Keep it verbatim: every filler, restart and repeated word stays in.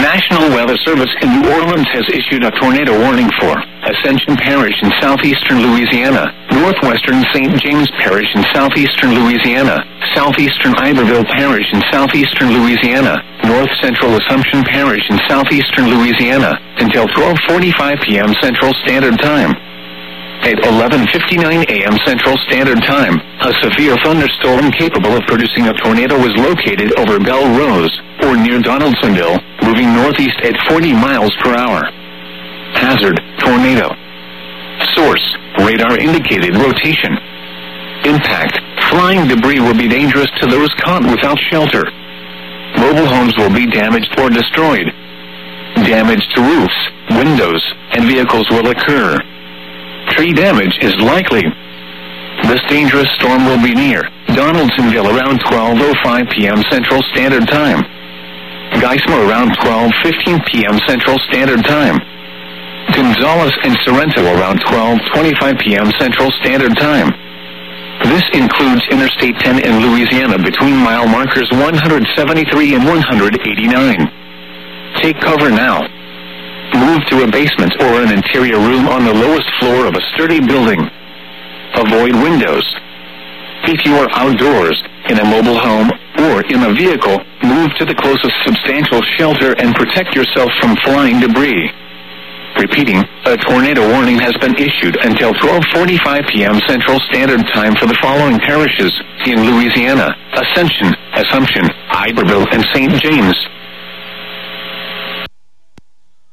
National Weather Service in New Orleans has issued a tornado warning for Ascension Parish in southeastern Louisiana, northwestern Saint James Parish in southeastern Louisiana, southeastern Iberville Parish in southeastern Louisiana, north central Assumption Parish in southeastern Louisiana, until twelve forty-five p m Central Standard Time. At eleven fifty-nine a m Central Standard Time, a severe thunderstorm capable of producing a tornado was located over Belle Rose, or near Donaldsonville, moving northeast at forty miles per hour. Hazard: tornado. Source: radar indicated rotation. Impact: flying debris will be dangerous to those caught without shelter. Mobile homes will be damaged or destroyed. Damage to roofs, windows, and vehicles will occur. Tree damage is likely. This dangerous storm will be near Donaldsonville around twelve oh five p m Central Standard Time. Geismar around twelve fifteen p m Central Standard Time. Gonzales and Sorrento around twelve twenty-five p m Central Standard Time. This includes Interstate ten in Louisiana between mile markers one hundred seventy-three and one hundred eighty-nine. Take cover now. Move to a basement or an interior room on the lowest floor of a sturdy building. Avoid windows. If you are outdoors, in a mobile home, or in a vehicle, move to the closest substantial shelter and protect yourself from flying debris. Repeating, a tornado warning has been issued until twelve forty-five p m Central Standard Time for the following parishes in Louisiana: Ascension, Assumption, Iberville, and Saint James.